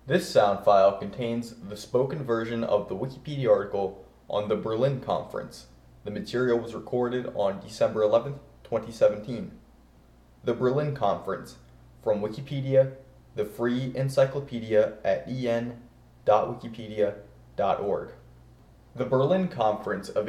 This sound file contains the spoken version of the Wikipedia article on the Berlin Conference. The material was recorded on December 11th, 2017. The Berlin Conference, from Wikipedia, the free encyclopedia at en.wikipedia.org. The Berlin Conference of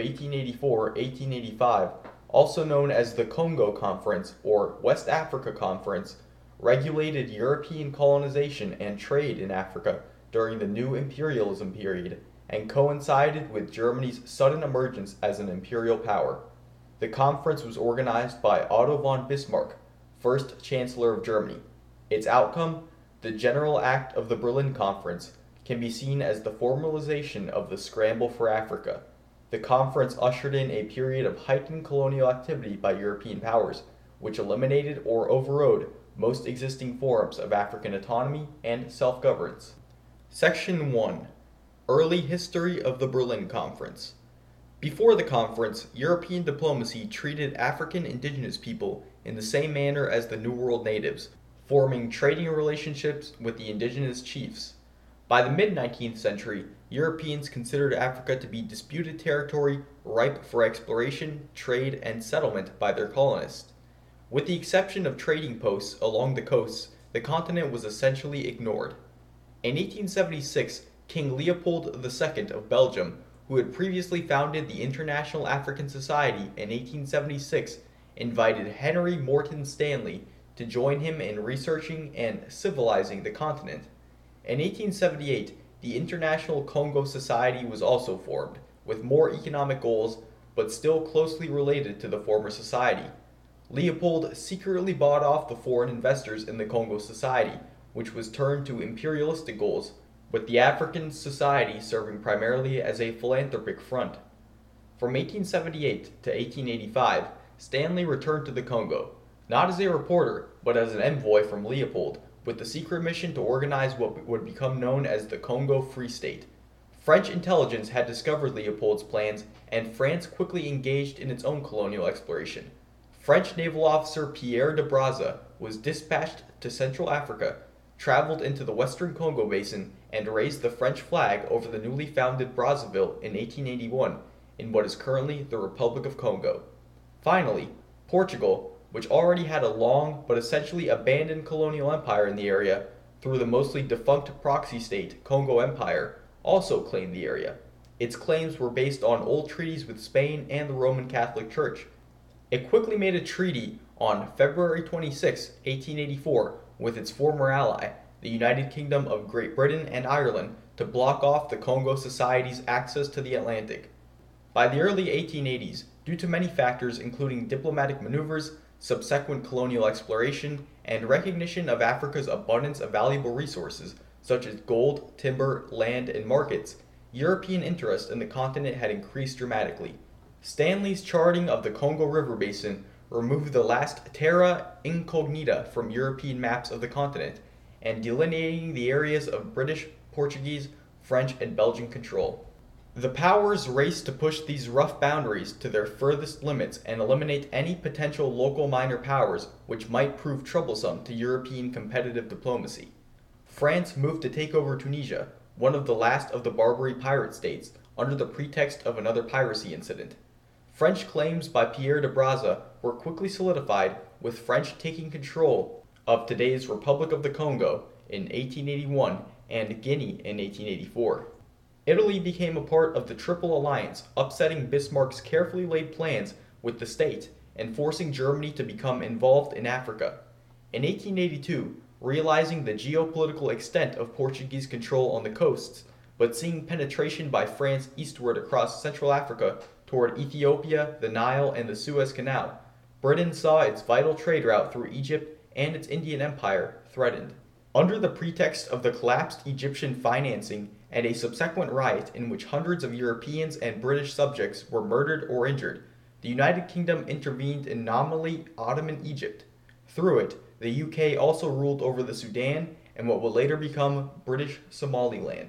1884-1885, also known as the Congo Conference or West Africa Conference, regulated European colonization and trade in Africa during the New Imperialism period and coincided with Germany's sudden emergence as an imperial power. The conference was organized by Otto von Bismarck, first Chancellor of Germany. Its outcome, the General Act of the Berlin Conference, can be seen as the formalization of the scramble for Africa. The conference ushered in a period of heightened colonial activity by European powers, which eliminated or overrode most existing forms of African autonomy and self-governance. Section 1. Early History of the Berlin Conference. Before the conference, European diplomacy treated African indigenous people in the same manner as the New World natives, forming trading relationships with the indigenous chiefs. By the mid-19th century, Europeans considered Africa to be disputed territory ripe for exploration, trade, and settlement by their colonists. With the exception of trading posts along the coasts, the continent was essentially ignored. In 1876, King Leopold II of Belgium, who had previously founded the International African Society in 1876, invited Henry Morton Stanley to join him in researching and civilizing the continent. In 1878, the International Congo Society was also formed, with more economic goals, but still closely related to the former society. Leopold secretly bought off the foreign investors in the Congo Society, which was turned to imperialistic goals, with the African Society serving primarily as a philanthropic front. From 1878 to 1885, Stanley returned to the Congo, not as a reporter, but as an envoy from Leopold, with the secret mission to organize what would become known as the Congo Free State. French intelligence had discovered Leopold's plans, and France quickly engaged in its own colonial exploration. French naval officer Pierre de Brazza was dispatched to Central Africa, traveled into the western Congo basin, and raised the French flag over the newly founded Brazzaville in 1881 in what is currently the Republic of Congo. Finally, Portugal, which already had a long but essentially abandoned colonial empire in the area through the mostly defunct proxy state Congo Empire, also claimed the area. Its claims were based on old treaties with Spain and the Roman Catholic Church. It quickly made a treaty on February 26, 1884, with its former ally, the United Kingdom of Great Britain and Ireland, to block off the Congo Society's access to the Atlantic. By the early 1880s, due to many factors including diplomatic maneuvers, subsequent colonial exploration, and recognition of Africa's abundance of valuable resources, such as gold, timber, land, and markets, European interest in the continent had increased dramatically. Stanley's charting of the Congo River basin removed the last terra incognita from European maps of the continent, and delineating the areas of British, Portuguese, French, and Belgian control. The powers raced to push these rough boundaries to their furthest limits and eliminate any potential local minor powers which might prove troublesome to European competitive diplomacy. France moved to take over Tunisia, one of the last of the Barbary pirate states, under the pretext of another piracy incident. French claims by Pierre de Brazza were quickly solidified, with French taking control of today's Republic of the Congo in 1881 and Guinea in 1884. Italy became a part of the Triple Alliance, upsetting Bismarck's carefully laid plans with the state and forcing Germany to become involved in Africa. In 1882, realizing the geopolitical extent of Portuguese control on the coasts, but seeing penetration by France eastward across Central Africa toward Ethiopia, the Nile, and the Suez Canal, Britain saw its vital trade route through Egypt and its Indian Empire threatened. Under the pretext of the collapsed Egyptian financing and a subsequent riot in which hundreds of Europeans and British subjects were murdered or injured, the United Kingdom intervened in nominally Ottoman Egypt. Through it, the UK also ruled over the Sudan and what would later become British Somaliland.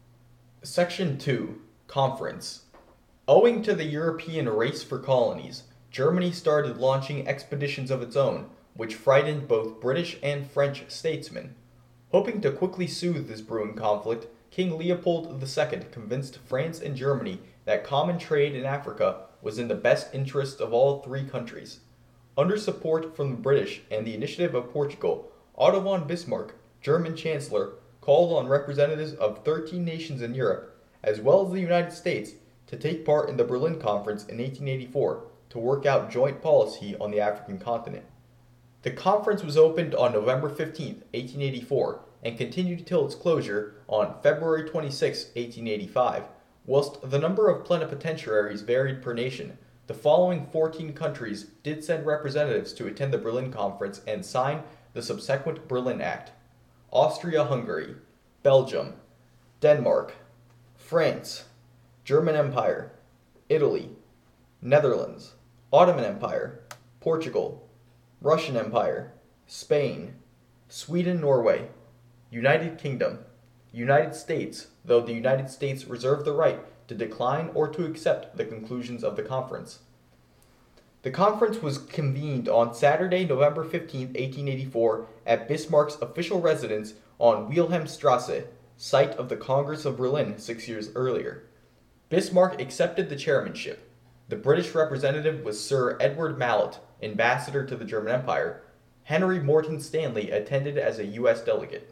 Section 2. Conference. Owing to the European race for colonies, Germany started launching expeditions of its own, which frightened both British and French statesmen. Hoping to quickly soothe this brewing conflict, King Leopold II convinced France and Germany that common trade in Africa was in the best interests of all three countries. Under support from the British and the initiative of Portugal, Otto von Bismarck, German Chancellor, called on representatives of 13 nations in Europe, as well as the United States, to take part in the Berlin Conference in 1884 to work out joint policy on the African continent. The conference was opened on November 15, 1884, and continued till its closure on February 26, 1885. Whilst the number of plenipotentiaries varied per nation, the following 14 countries did send representatives to attend the Berlin Conference and sign the subsequent Berlin Act: Austria-Hungary, Belgium, Denmark, France, German Empire, Italy, Netherlands, Ottoman Empire, Portugal, Russian Empire, Spain, Sweden-Norway, United Kingdom, United States, though the United States reserved the right to decline or to accept the conclusions of the conference. The conference was convened on Saturday, November 15, 1884, at Bismarck's official residence on Wilhelmstrasse, site of the Congress of Berlin 6 years earlier. Bismarck accepted the chairmanship. The British representative was Sir Edward Mallet, ambassador to the German Empire. Henry Morton Stanley attended as a U.S. delegate.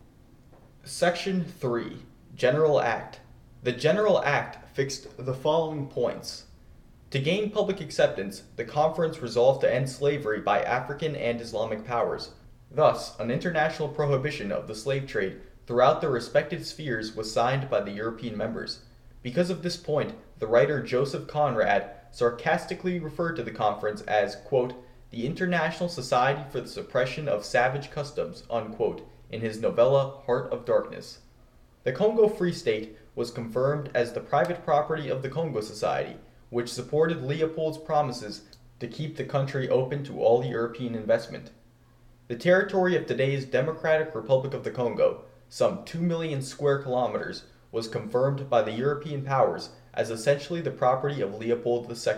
Section 3. General Act. The General Act fixed the following points. To gain public acceptance, the conference resolved to end slavery by African and Islamic powers. Thus, an international prohibition of the slave trade throughout their respective spheres was signed by the European members. Because of this point, the writer Joseph Conrad sarcastically referred to the conference as, quote, the International Society for the Suppression of Savage Customs, unquote, in his novella Heart of Darkness. The Congo Free State was confirmed as the private property of the Congo Society, which supported Leopold's promises to keep the country open to all European investment. The territory of today's Democratic Republic of the Congo, some 2 million square kilometers, was confirmed by the European powers as essentially the property of Leopold II.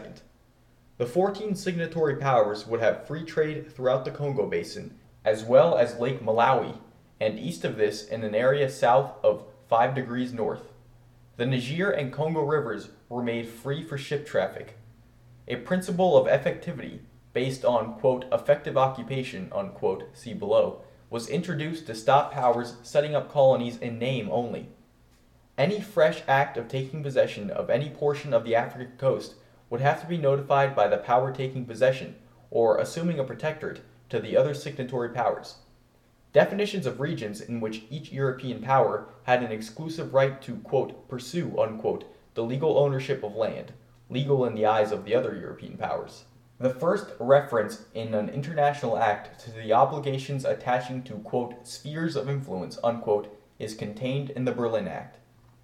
The 14 signatory powers would have free trade throughout the Congo Basin, as well as Lake Malawi, and east of this in an area south of 5 degrees north. The Niger and Congo rivers were made free for ship traffic. A principle of effectivity, based on, quote, effective occupation, unquote, see below, was introduced to stop powers setting up colonies in name only. Any fresh act of taking possession of any portion of the African coast would have to be notified by the power taking possession, or assuming a protectorate, to the other signatory powers. Definitions of regions in which each European power had an exclusive right to, quote, pursue, unquote, the legal ownership of land, legal in the eyes of the other European powers. The first reference in an international act to the obligations attaching to, quote, spheres of influence, unquote, is contained in the Berlin Act.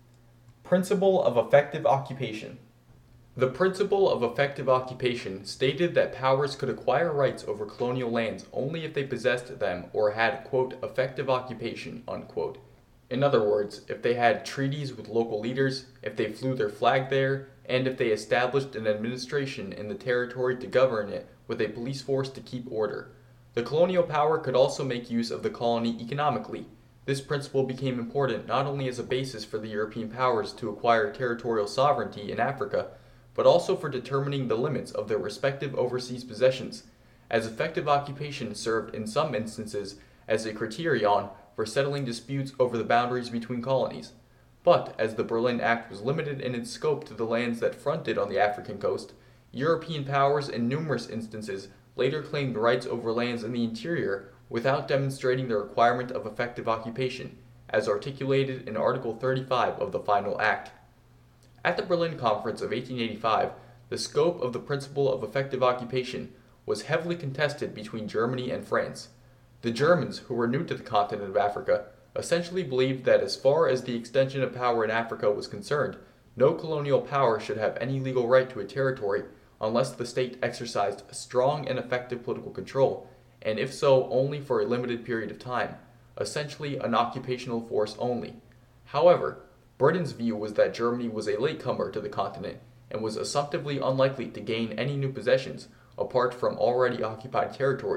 Principle of effective occupation. The principle of effective occupation stated that powers could acquire rights over colonial lands only if they possessed them or had, quote, effective occupation, unquote. In other words, if they had treaties with local leaders, if they flew their flag there, and if they established an administration in the territory to govern it with a police force to keep order. The colonial power could also make use of the colony economically. This principle became important not only as a basis for the European powers to acquire territorial sovereignty in Africa, but also for determining the limits of their respective overseas possessions, as effective occupation served in some instances as a criterion for settling disputes over the boundaries between colonies. But, as the Berlin Act was limited in its scope to the lands that fronted on the African coast, European powers in numerous instances later claimed rights over lands in the interior without demonstrating the requirement of effective occupation, as articulated in Article 35 of the final Act. At the Berlin Conference of 1885, the scope of the principle of effective occupation was heavily contested between Germany and France. The Germans, who were new to the continent of Africa, essentially believed that as far as the extension of power in Africa was concerned, no colonial power should have any legal right to a territory unless the state exercised strong and effective political control, and if so, only for a limited period of time, essentially an occupational force only. However, Britain's view was that Germany was a latecomer to the continent and was assumptively unlikely to gain any new possessions apart from already occupied territories,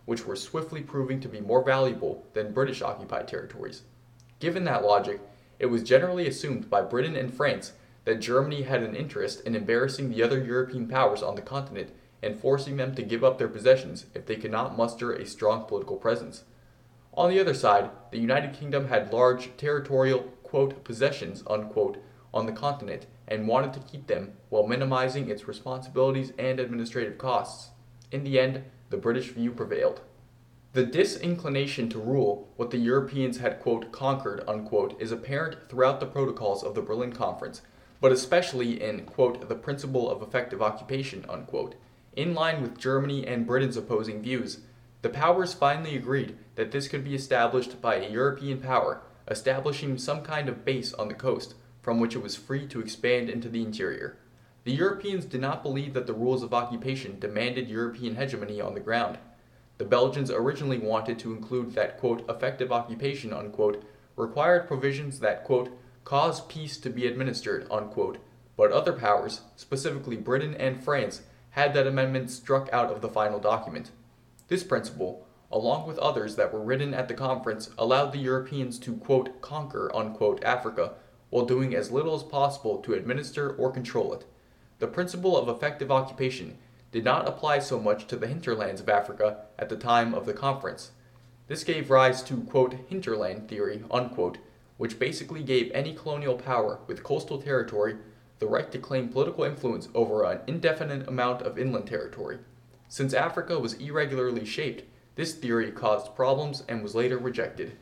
which were swiftly proving to be more valuable than British-occupied territories. Given that logic, it was generally assumed by Britain and France that Germany had an interest in embarrassing the other European powers on the continent and forcing them to give up their possessions if they could not muster a strong political presence. On the other side, the United Kingdom had large territorial, quote, possessions, unquote, on the continent and wanted to keep them while minimizing its responsibilities and administrative costs. In the end, the British view prevailed. The disinclination to rule what the Europeans had, quote, conquered, unquote, is apparent throughout the protocols of the Berlin Conference, but especially in, quote, the principle of effective occupation, unquote. In line with Germany and Britain's opposing views, the powers finally agreed that this could be established by a European power, establishing some kind of base on the coast, from which it was free to expand into the interior. The Europeans did not believe that the rules of occupation demanded European hegemony on the ground. The Belgians originally wanted to include that, quote, effective occupation, unquote, required provisions that, quote, cause peace to be administered, unquote, but other powers, specifically Britain and France, had that amendment struck out of the final document. This principle, along with others that were written at the conference, allowed the Europeans to, quote, conquer, unquote, Africa, while doing as little as possible to administer or control it. The principle of effective occupation did not apply so much to the hinterlands of Africa at the time of the conference. This gave rise to, quote, hinterland theory, unquote, which basically gave any colonial power with coastal territory the right to claim political influence over an indefinite amount of inland territory. Since Africa was irregularly shaped, this theory caused problems and was later rejected.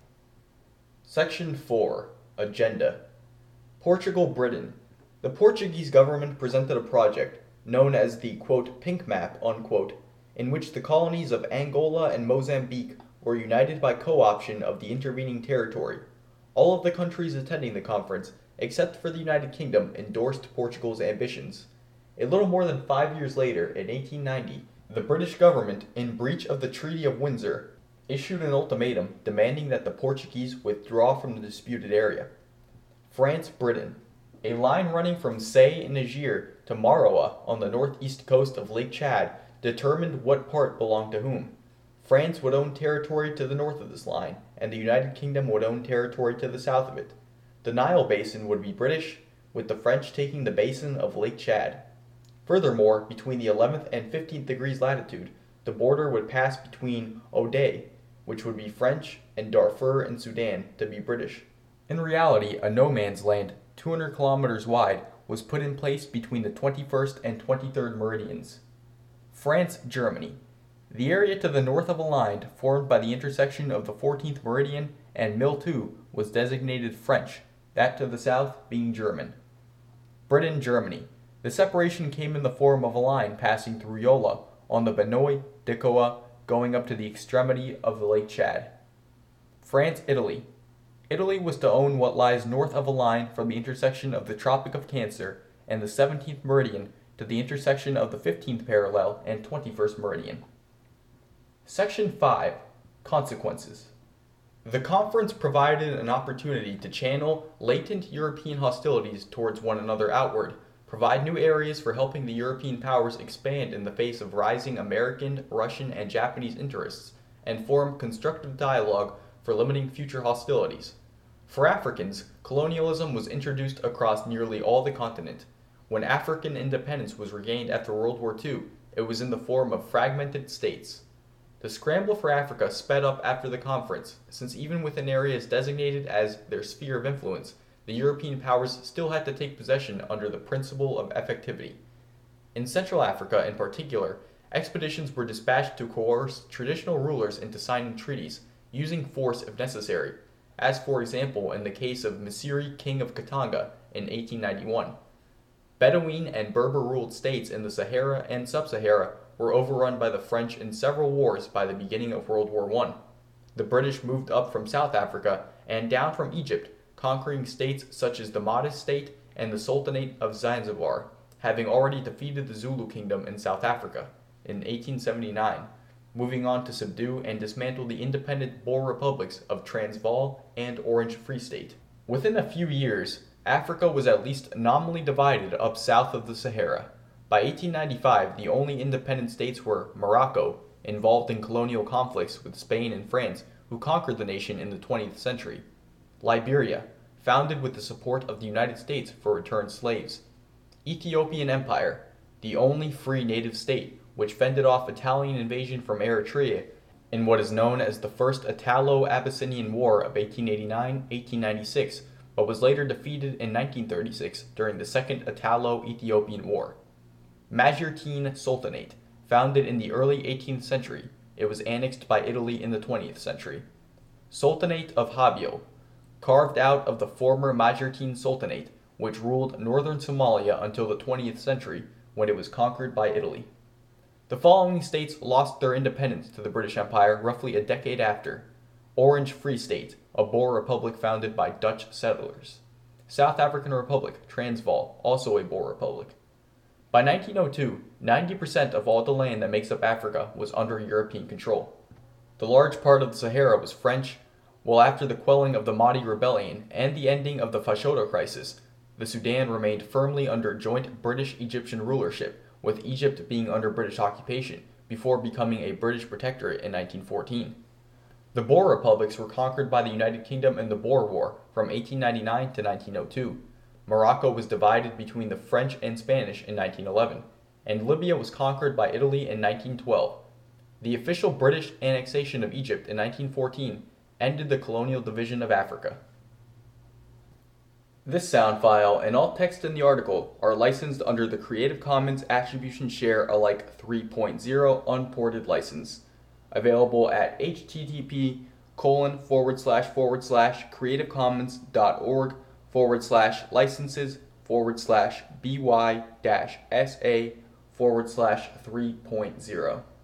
Section 4. Agenda. Portugal-Britain. The Portuguese government presented a project known as the, quote, Pink Map, unquote, in which the colonies of Angola and Mozambique were united by co-option of the intervening territory. All of the countries attending the conference, except for the United Kingdom, endorsed Portugal's ambitions. A little more than 5 years later, in 1890, the British government, in breach of the Treaty of Windsor, issued an ultimatum demanding that the Portuguese withdraw from the disputed area. France-Britain. A line running from Say in Niger to Maroa on the northeast coast of Lake Chad determined what part belonged to whom. France would own territory to the north of this line, and the United Kingdom would own territory to the south of it. The Nile Basin would be British, with the French taking the basin of Lake Chad. Furthermore, between the 11th and 15th degrees latitude, the border would pass between Ouday, which would be French, and Darfur in Sudan, to be British. In reality, a no-man's land, 200 kilometers wide, was put in place between the 21st and 23rd meridians. France-Germany. The area to the north of a line formed by the intersection of the 14th meridian and Mille-Two was designated French, that to the south being German. Britain-Germany. The separation came in the form of a line passing through Yola on the Benoit Decoa going up to the extremity of the Lake Chad. France-Italy. Italy was to own what lies north of a line from the intersection of the Tropic of Cancer and the 17th meridian to the intersection of the 15th parallel and 21st meridian. Section 5. Consequences. The conference provided an opportunity to channel latent European hostilities towards one another outward, provide new areas for helping the European powers expand in the face of rising American, Russian, and Japanese interests, and form constructive dialogue for limiting future hostilities. For Africans, colonialism was introduced across nearly all the continent. When African independence was regained after World War II, it was in the form of fragmented states. The scramble for Africa sped up after the conference, since even within areas designated as their sphere of influence, the European powers still had to take possession under the principle of effectivity. In Central Africa in particular, expeditions were dispatched to coerce traditional rulers into signing treaties, using force if necessary, as for example in the case of Msiri, king of Katanga, in 1891. Bedouin and Berber-ruled states in the Sahara and Sub-Sahara were overrun by the French in several wars by the beginning of World War I. The British moved up from South Africa and down from Egypt, conquering states such as the Mahdist State and the Sultanate of Zanzibar, having already defeated the Zulu Kingdom in South Africa in 1879, moving on to subdue and dismantle the independent Boer republics of Transvaal and Orange Free State. Within a few years, Africa was at least nominally divided up south of the Sahara. By 1895, the only independent states were Morocco, involved in colonial conflicts with Spain and France, who conquered the nation in the 20th century. Liberia, founded with the support of the United States for returned slaves. Ethiopian Empire, the only free native state which fended off Italian invasion from Eritrea in what is known as the First Italo-Abyssinian War of 1889-1896, but was later defeated in 1936 during the Second Italo-Ethiopian War. Majeerteen Sultanate, founded in the early 18th century, it was annexed by Italy in the 20th century. Sultanate of Hobyo, carved out of the former Majeerteen Sultanate, which ruled northern Somalia until the 20th century, when it was conquered by Italy. The following states lost their independence to the British Empire roughly a decade after. Orange Free State, a Boer republic founded by Dutch settlers. South African Republic, Transvaal, also a Boer republic. By 1902, 90% of all the land that makes up Africa was under European control. The large part of the Sahara was French, while after the quelling of the Mahdi Rebellion and the ending of the Fashoda crisis, the Sudan remained firmly under joint British-Egyptian rulership, with Egypt being under British occupation, before becoming a British protectorate in 1914. The Boer republics were conquered by the United Kingdom in the Boer War from 1899 to 1902. Morocco was divided between the French and Spanish in 1911, and Libya was conquered by Italy in 1912. The official British annexation of Egypt in 1914 ended the colonial division of Africa. This sound file and all text in the article are licensed under the Creative Commons Attribution Share Alike 3.0 Unported License, available at http://creativecommons.org/licenses/by-sa/3.0.